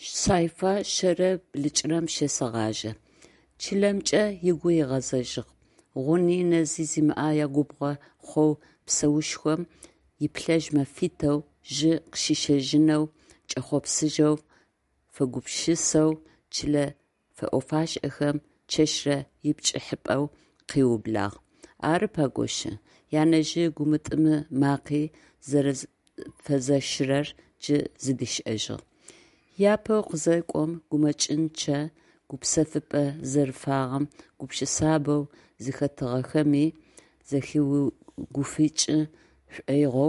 Sayfa şere bliç'rem şesağaje. Çilemç'e yigu yiğazejığ. Ğuni nezi zim'aya gubğe xo pseuşxem yiplejme fiteu jı qşişejıneu ç'exhopsıjeu fegupşıseu çile fe'ofaş'exem çeşre yipç'ıhıp'eu khiublağ. Arı pagoşı. Yanejı gumıt'ımı maqi fezeşirer cı zidiş'ejığ. Yapeu khızek'om gumeç'ınç'e gupsefıp'e zerfağım gupşısabeu zıxetığexemi zexiugufiç'ı ş'uêğeu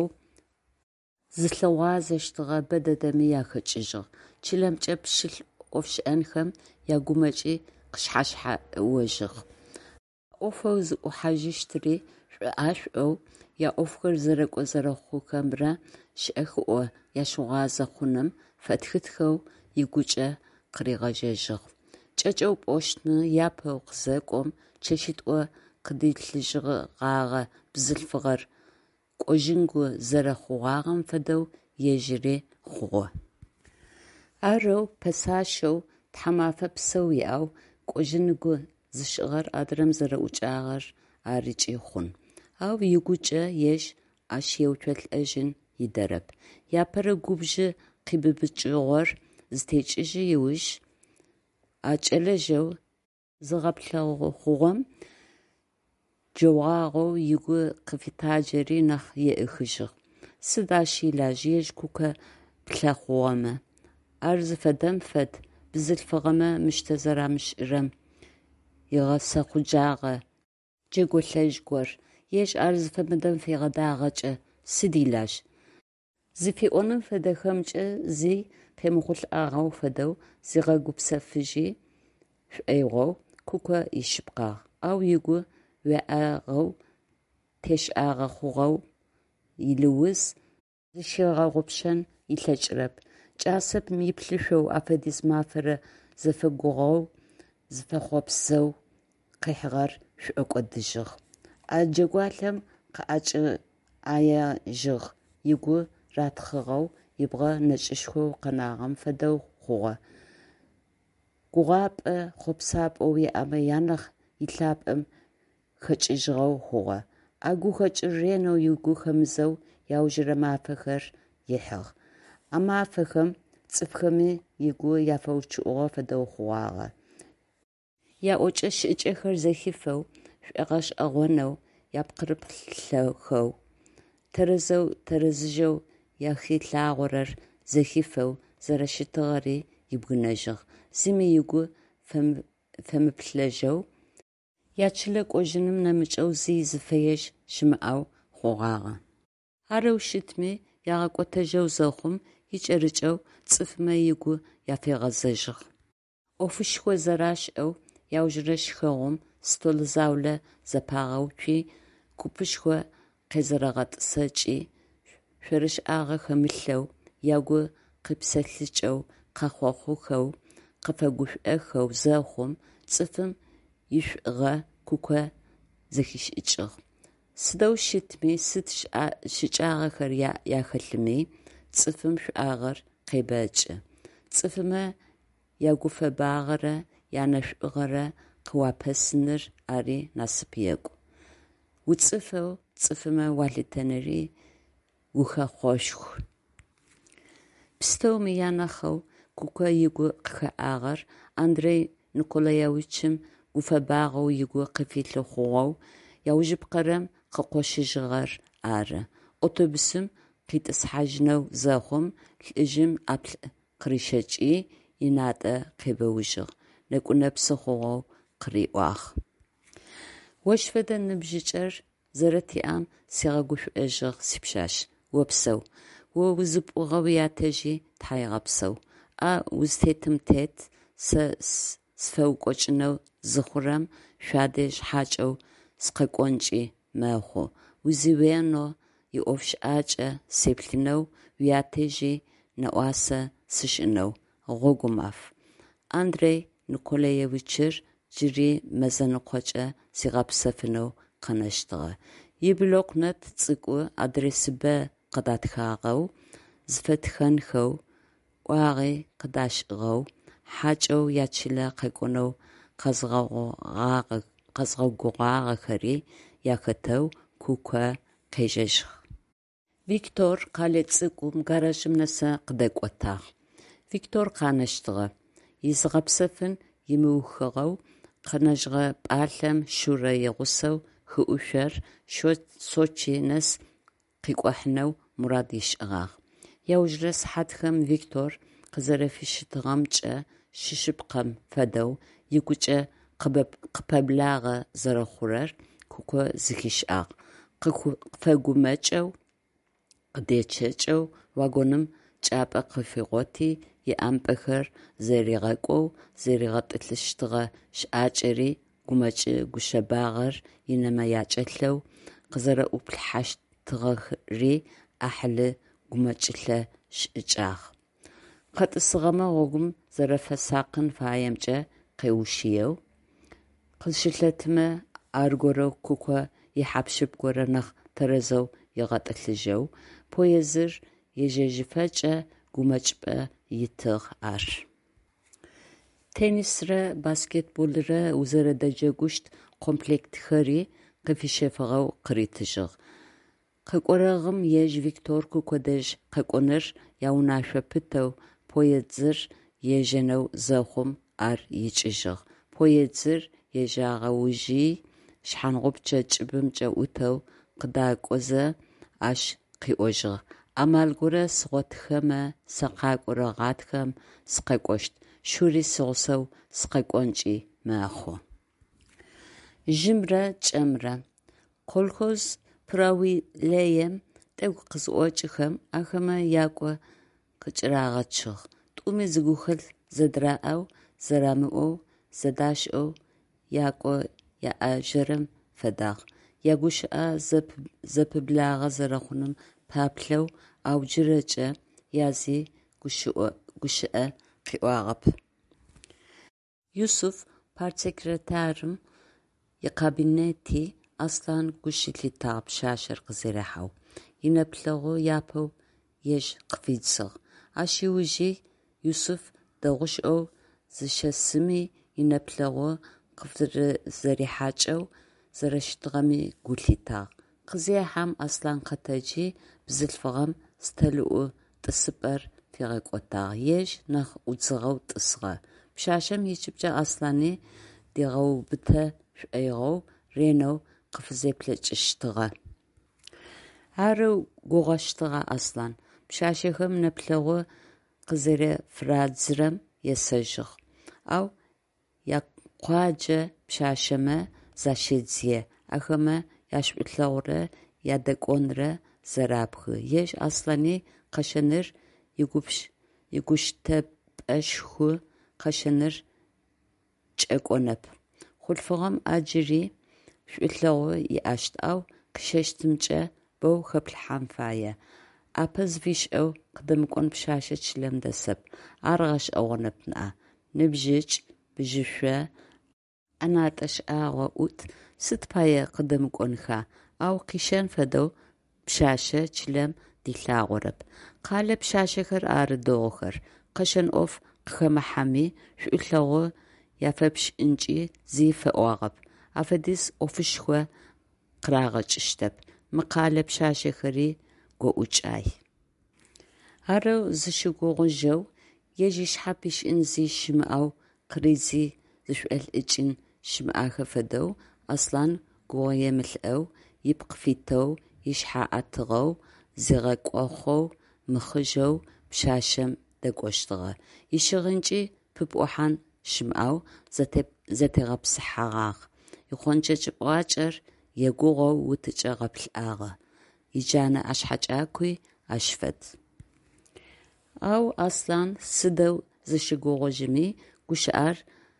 zılheğuazeştığe bededemi yaxeç'ıjığ. Çilemç'e pşılh ofş'enxem yagumeç'i qışhaşha'ojığ. Ofeu zı'uhajıştri ş'u'aş'ou ya ofxer zerek'o zerexhuxemre ş'exı'o yaşığuaze xhunem fetxıtxeu yiguç'e khriğejejığ. Ç'eç'eu p'oştnı yapeu khızek'om çeşit'o khıdilhıjığe ğağe bzılhfığer k'ojıngu zerexhuağem fedeu yêjıri xhuğe. Areu pesaşeu thamafe pseu yi'eu k'ojıngu zışığer adrem zere'uç'ağer ariç'i xhun. Au yiguç'e yêj aş yêutsolh'ejın yiderep. Yapere gubjı khibıbıç'ığer zıteç'ıjı yiuj aç'elejeu zığeplheğu xhuğem ceuağeu yigu khıfitaceri nakh yê'ıxıjığ. Sıda şilaj yêj kuke plhexhuğeme. Ar zıfedem fed bzılhfığeme mışte zeramış'ırem yiğesexhucağe cegolhejgor yêj ar zıfemıdem fiğedağeç'e sıdilaj. Zıfi'onım fedexemç'e zi pemıxhulh'ağeu fedeu ziğegupsefıji ş'uêğeu kuke yişıpkhağ. Au yigu ve'ağeu teş'ağe xhuğeu yilığuz zışığeğupşen yilheç'rep. Ç'asep yiplhışeu afediz mafere zefeguğeu zefexhopseu khihığer ş'u'ek'odıjığ. A cegualhem khı'aç'ı'ajığ yigu ratxığeu yibğe neç'ışxeu khenağem fedeu xhuğe. Guğap'e xhopsap'eu yi'eme yanakh yilhap'em xeç'ıjığeu xhuğe. A guxeç'ır rêneu yigu xemızeu yaujıre mafexer yihığ. A mafexem ts'ıfxemi yigu yafeuççı'ığe fedeu xhuğağe. Ya'oç'e şı'ıç'exer zexifeu ş'ueğeş'eğoneu yapkhırıplhexeu terezıjeu yaxilhağorer zexifeu zereşıtığeri yibgınejığ. Zimi yigu femıplhejeu yaçıle k'ojınım nemıç'eu zi zıfeyej şımı'eu xhuğağe. Areu şıtmi yağek'otejeu zexhum yiç'erıç'eu ts'ıfme yigu yafêğezejığ. Ofışxo zeraş'eu yaujıre şxeğum stolızaule zepağeuç'i kupışxo khêzereğet'ıseç'i şsorış'ağe xemılheu yagu khıpselhıç'eu khexhuexhuxeu khıfeguş'uexeu zexhum ts'ıfım yiş'uğe kuke zexiş'ıç'ığ. Sıdeu şıtmi sıd şıç'ağexer yaxelhımi ts'ıfım ş'uağer khêbeç'ı. Ts'ıfıme yagufebağere yaneş'uğere khıuapesınır ari nasıp yek'u. Vuts'ıfeu ts'ıfıme waliteneri vuxexhoşşxu. Psteumi yanaxeu kuke yigu khı'ağer Andrei Nikolayeviç'ım gufebağeu yigu khıfilhıxhuğeu yaujıpkherem khıkhoşıjığer arı. Otobüsüm khit'ıshajneu zexhum lh'ıjım aplh khırişeç'i yinat'e khêbeujığ. Nek'unepsı xhuğeu khri'uağ. Voş fede nıbjıç'er zereti'am siğeguş'uejığ sipşaş. Vopseu. Vo vuzıp'uğeu yateji thayğepseu. A vuztêtım têt se sfeuk'oç'ıneu zıxhurem şsuadej haç'eu skhek'onç'i mexhu. Vuziuêno yi'ofş'aç'e sêplhıneu vuyateji ne'uase sış'ıneu. Ğogumaf. Andrei Nikolayeviç'ır cıri mezenıkhoç'e siğepsefıneu kheneştığe. Yibloknet ts'ık'u adresibe khıdatxağeu zıfetxenxeu واغي قداشغو حاجو ياتشلا قيقونو قزغوغاغخري ياكتو كوكا قيجيش فيكتور قالت سكوم غاراشم نسا قدقوتا فيكتور قانشتغا يزغبسفن يموخغو قنجغا بالم شورا يغسو خؤشر سوچي نس قيقوحنو مراد يشغاغ يوجرس حدخم فيكتور قزرفيشتغامچا ششبقم فدو يقوچا قببلاغ زرخورر كوكو زكيشاغ قفاقوماچو قديچاچو واغونم چابا قفيغوتي يامبخر زريغاقو زريغاتلشتغا شاچري قوماچ قشباغر ينما ياچلو قزر اوبلحشتغري احل قوماچلا شاچاغ قطسغما غوغم زرفساقن فايمچا قيوشيو قشلتما ارغورو كوكا يحبشب غورنخ ترزو يغاتلجو بويزر يجيجفاچا قوماچبا يتغ ار تنسرا باسكتبولرا وزردجاگوشت كومبلكت خري قفيشفغو قريتجغ ققورغم يج فيكتور كوكودج ققونر ياوناشوبتو بويزر يجنو زخم ار يچجغ بويزر يجاغوجي شحنغوبچا چبمچا اوتو قداقوزا اش قيوجغ امالغورا سغوتخما سقاقورغاتخم سقاقوشت شوري سوسو سقاقونچي ماخو جمرا چمرا колхоз прави леем тэг қызоочхам ахама яко кычрагачх туми згухэл задраау зарамоо задашо яко яажрам фадаг ягуша запблага зарахунам паплау аужрача язи гушаа қиуагап Yusuf партсекретарым يقابلنتي أصلاً قشلي تاب شاشر قزيرحاو ينبلغو يابو يج قفيدصغ عشي وجي يوسف دغش أو زشسمي ينبلغو قفر زريحاچو زرشتغمي قولي تاغ قزيحام أصلاً قتاجي بزلفغم ستلقو تسبر في غاقوتاغ يج نخ وزغو تسغا بشاشم يجبجا أصلاًي ديغو بتا شأيغو رينو قفزيبلچشتغا هارو غوغشتغا أصلاً بشاشخم نبلغو قزيري فرادزرم يسجغ أو يقواجة بشاشما زاشيدزيه أخما ياشبتلغورة يادقونرة زرابخ يش أصلاًي قشنر يقوشتب أشخو قشنر چأقونب خلفغم أجري شوتلغو يأشت أو قششتمچا بو خبل حنفايا أبز فيش أو قدمكون بشاشة شلم دسب أرغش أغنبنا نبجيج بجفا أنا تشآغو أوت ستبايا قدمكون خا أو قشان فدو بشاشة شلم ديلاغورب قال بشاشة خر آردوغر قشن أوف قخمحامي شوتلغو يافبش إنجي زي فأواغب أفديس أوفشخوا قراغج اشتب مقالب شاشة خري قووچاي هارو زشقوغو جو يجيش حابش إنزي شمعو قريزي زشوال إجين شمعاخ فدو أصلاً قوية ملأو يبق فيتو يشحاقاتغو زيغاقوخو مخجو بشاشم دقوشتغا يشغنجي ببوحان شمعو زتغبسحاغاغ يخونجج بواجر يقوغو وتجغب الآغا يجانا أشحاجاكوي أشفد أو أصلاً سدو زشقوغو جمي قشار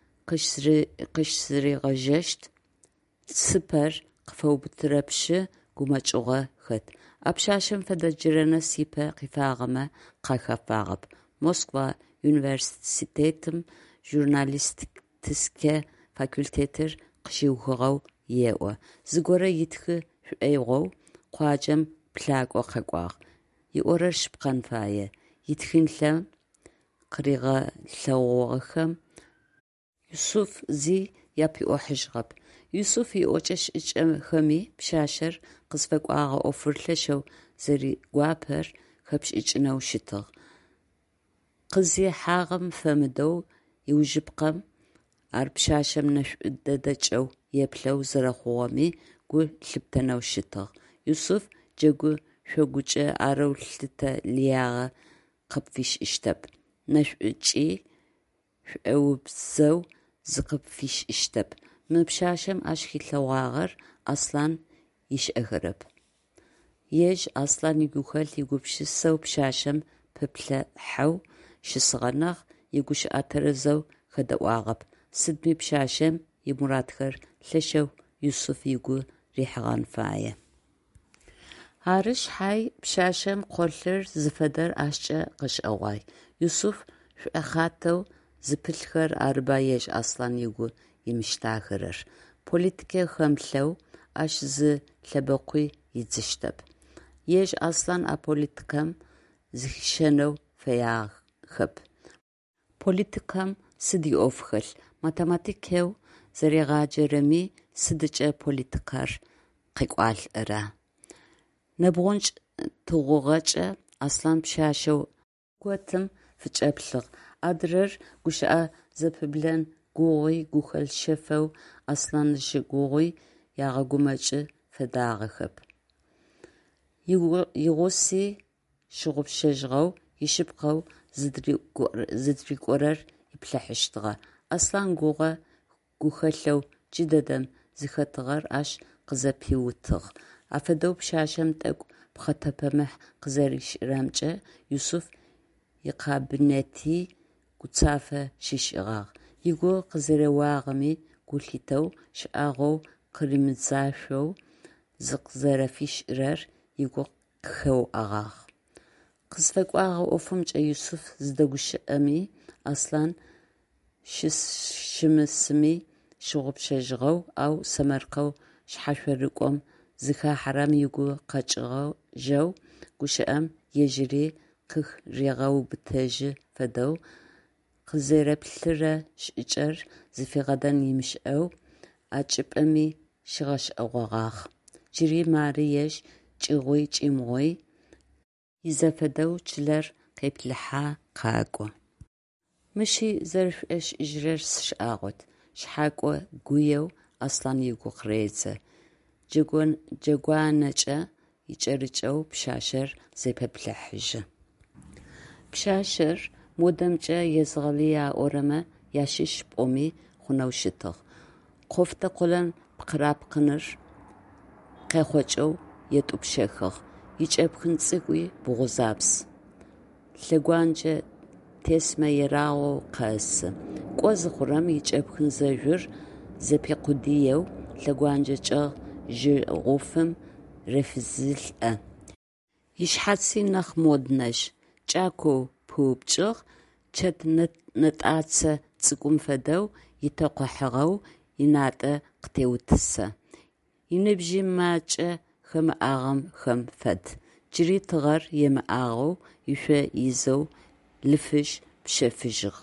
قشسري غجشت سبر قفو بتربش قمجوغا خد أبشاشم فدجرنا سيبا قفاغما قاخفاغب موسكوا يونيفرسيتيتم جورناليستيكا فاكولتيتر قشيوغو يأو زغورا يتخ شؤيغو قواجم بلاغ وقاقواغ يورر شبقان فايا يتخين لهم قريغة لوغخم يوسف زي يابي أحجغب يوسف يوجش إجم خمي بشاشر قصفك آغا أوفر لشو زري قوابر خبش إجنو شتغ قزي حاغم فمدو يوجب قم بشاشم نش ددجو يبلو زرخوامي قو لبتنو شتغ يوسف جاقو شوقوجة عرو لتا لياغا قبفيش اشتب نش اجي او بزو زقبفيش اشتب من بشاشم اشكي لواغر اصلا يش اغرب يج اصلا يقوخل يقوبش السو بشاشم ببلا حو شصغنغ يقوش اترزو خدواغب سدمي بشاشم يمراتخر لشو يوسف يقو ريحغان فاية هارش حي بشاشم قولر زفدر اشجا قش اواي يوسف اخاتو زبلخر اربايش اصلا يقو يمشتاخرر بوليتيكي خملو اش ز لبقوي يتزشتب يش اصلا ابوليتيكم زخشنو فياغ خب بوليتيكم سدي اوفخل ماتماتيكيو زريغا جرمي سدجا بوليتيكار قيقوال ارا نبغونج تغوغاجا اصلا بشاشو قوتم فجابلغ ادرر قشا زببلن قوغي قوخل شفو اصلا شقوغي ياغا قمج فداغخب يغوسي شغب شجغو يشبقو زدري قرر يبلحشتغا اصلا قوغا قوخلو جددم زخطغر اش قزبيوتغ افدو بشاشم تقو بخطبمح قزريش رامجة يوسف يقابنتي قصافة شيشغاغ يقو قزرواغمي قوليتو شاغو قريمزاشو زقزرفيش رر يقو خو اغاغ قصفك اغاغ اوفمج يوسف زدقوش امي اصلا شمسمي شغب شجغو او سمرقو شحشورقوم زخا حرام يقو قاچغو جو قشام يجري قخ ريغو بتاج فدو قزيرب لرا شجر زفي غدان يمشقو اجب امي شغش اغاغ جري ماريش چغوي چيمغوي يزفدو چلر قيبلحا قاقو مشي زرف اش اجرر سشاغوت شحاقو قويو اصلا يقو خريزة جاقوانجا يجرجو بشاشر زي ببلحج بشاشر مودمجا يزغليا اورما ياشيش بومي خنوشتغ قفتا قولن بقراب قنر قيخوچو يتوب شيخغ يجابخن صقوي بغزابس لغوانجا تسمى يراغو قاس قوز خرام يجابخن زجر زبي قديو لغوانجا جا غوفم رفزل يشحاتسي نخ مودنش جاكو بوبجغ چت نتاعتسا تسقوم فدو يتاقو حغو يناتا قتيوتسا ينبجي ماجا خم آغم خم فد جري تغر يم آغو يشوى يزو لفش بشفجغ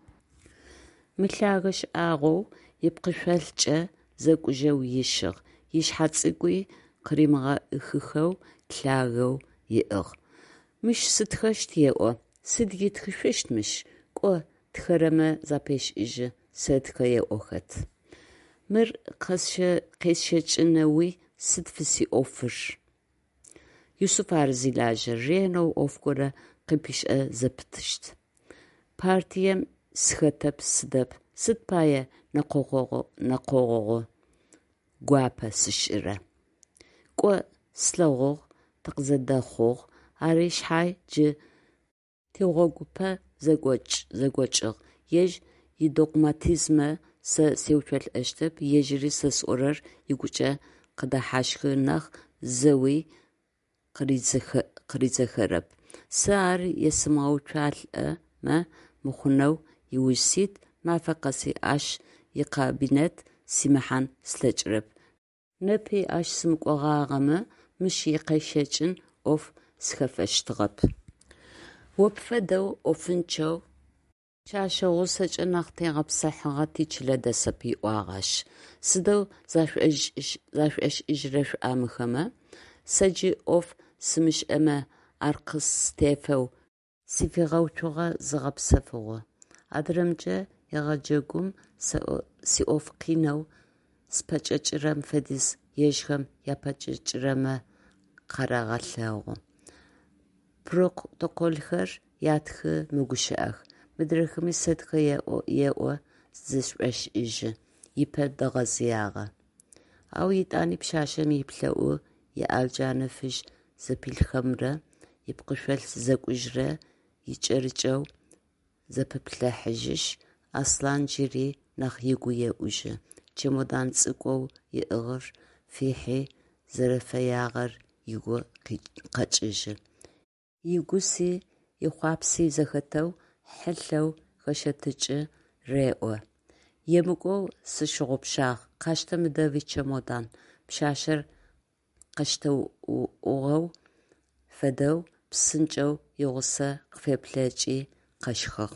ملاغش آغو يبقشوالجا زاكو جو يشغ يشحاتسقوي قريمغا اخخو تلاغو يئغ مش ستخشت يئو سد يتخشت مش قو تخرما زابيش إجا سدخا يئوخت مر قيسشنوي سدفسي أوفر يوسف عرزي لاجر رينو أوفكورا قبيش زبتشت بارتيام سختب سدب سدبايا نقوغو قوابا سشرة قو سلوغو تقزدخوغ عريش حي جي تيوغوبا زغوچغ يج يدوغماتيزم سيوچل اشتب يجري سسورر يغوچا قدا حاشخنخ زوي قريزخرب سار يسماوچال ما مخنو يوسيد ما فقسي اش يقابنت سمحان سلجرب نبي اش سمقوغاغم مش يقيشچن اوف سخفشتغب وبفدو اوفنچو Пшъашъэ гъусэкӏэ нахь тегъэпсыхьыгъэ тичылэдэсэп иӏуагъэщ. Сыдэу зашъуӏэшӏыжьырэ шъуамыхэмэ, сэ джы ӏоф сымышӏэмэ ар къыстефэу сифигъэуцугъэ зыгъэпсэфыгъо. Адрэмкӏэ егъэджэгум сиӏоф къинэу спэкӏэкӏырэм фэдиз ежьхэм япэкӏэкӏырэмэ къарагъэлъэгъу. Протоколхэр ятхы мыгущыӏэх. Мыдрыхыми сэтхэ еӏо зышӏошӏыжьы, ипэ дэгъэзягъэ. Ау итӏани пшъашъэм иплъэӏу иӏалджанэ фыжь зэпилъхэмрэ ипкъышъолъ зэкӏужьрэ икӏэрыкӏэу зэпыплъэхьыжьыщ. Аслъан джыри нахь игу еӏужьы. Чемодан цӏыкӏоу иӏыгъыр фихьи зэрэфэягъэр игу къэкӏыжьы. Игуси ихъуапси зэхэтэу хьылъэу хэщэтыкӏы реӏо. Емыкӏоу сыщыгъупшагъ, къащтэ мыдэви чемодан. Пшъашъэр къэщтэуӏугъэу фэдэу псынкӏэу игъусэ къыфеплъэкӏи къэщхыгъ.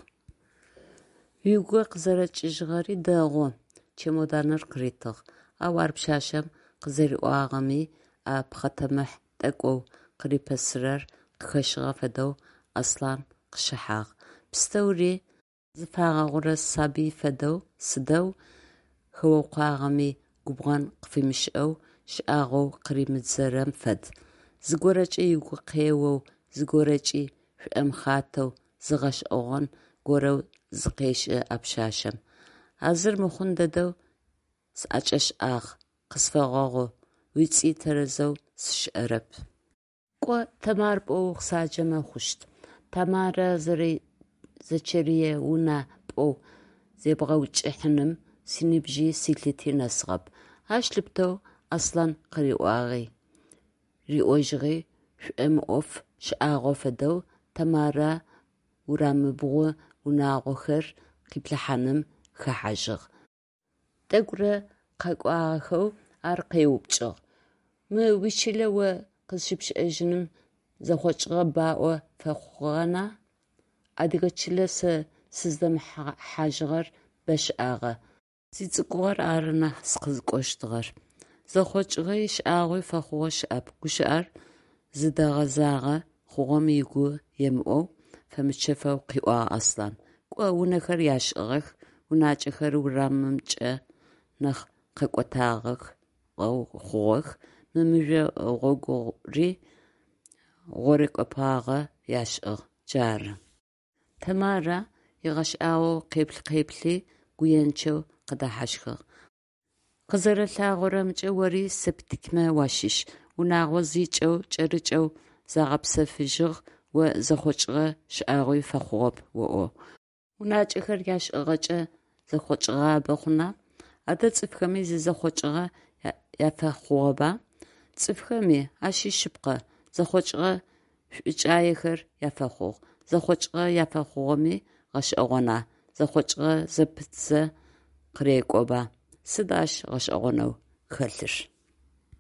Уигу къызэрэкӏыжьыгъэри дэгъу, чемоданыр къыритыгъ. Ау ар пшъашъэм къызэриӏуагъэми а пхъэтэмыхь тӏэкӏоу къырипэсырэр къыхэщыгъэ фэдэу Аслъан къыщыхьагъ. Пстэури зыфагъэгъурэ сабый фэдэу сыдэу хэокъуагъэми губгъэн къыфимышӏэу щыӏагъэу къыримыдзэрэм фэд. Зыгорэкӏэ игу къеоу, зыгорэкӏи шӏуӏэм хатэу зыгъэшӏэгъон горэу зыкъещӏы а пшъашъэм. Азыр мыхъун дэдэу сыӏэкӏэшӏагъ, къысфэгъэгъу, уицӏи тэрэзэу сшӏэрэп. Кӏо Тамар пӏоу къысаджэмэ хъущт. Тамарэ зэчэрие унэ пӏоу зебгъэукӏыхьыным синыбжьи силъыти нэсыгъэп. Ащ лъыптэу Аслъан къыриӏуагъи, риӏожьыгъи шӏуӏэм ӏоф щыӏагъэу фэдэу Тамарэ урамыбгъу унагъохэр къиплъыхьаным хэхьажьыгъ. Тӏэкӏурэ къэкӏуагъэхэу ар къеупчӏыгъ. Мы уичылэ о къызщыпшӏэжьыным зэхъокӏыгъэ баӏо фэхъугъэна? Адыгэ чылэ сэ сыздэмыхьажьыгъэр бэ щыӏагъэ. Сицӏыкӏугъэр ары нахь сыкъызыкӏощтыгъэр. Зэхъокӏыгъэ щыӏагъэу фэхъугъэ щыӏэп. Гущыӏэр зыдэгъэзагъэ хъугъэм игу емыӏоу фэмычэфэу къиӏуагъ Аслъан. Кӏо унэхэр яшӏыгъэх, унакӏэхэр урамымкӏэ нахь къэкӏотагъэх хъугъэх. Мымыжъо гъогури гъорекӏопагъэ яшӏыгъ. Джары. Тамарэ игъэшӏагъэу къеплъи гуенчэу къыдахьэшхыгъ. Къызэрэлъагъорэмкӏэ ори септикмэ уащыщ. Унагъо зикӏэу кӏэрыкӏэу загъэпсэфыжьыгъ о зэхъокӏыгъэ щыӏагъэу фэхъугъэп оӏо. Унакӏэхэр яшӏыгъэкӏэ зэхъокӏыгъабэ хъуна? Адэ цӏыфхэми зэхъокӏыгъэ яфэхъугъэба? Цӏыфхэми ащыщыпкъэ. Зэхъокӏыгъэ шӏукӏаехэр яфэхъугъ. Зэхъокӏыгъэ яфэхъугъэми гъэшӏэгъона. Зэхъокӏыгъэ зэпыцзэ къырекӏоба. Сыд ащ гъэшӏэгъонэу хэлъыр?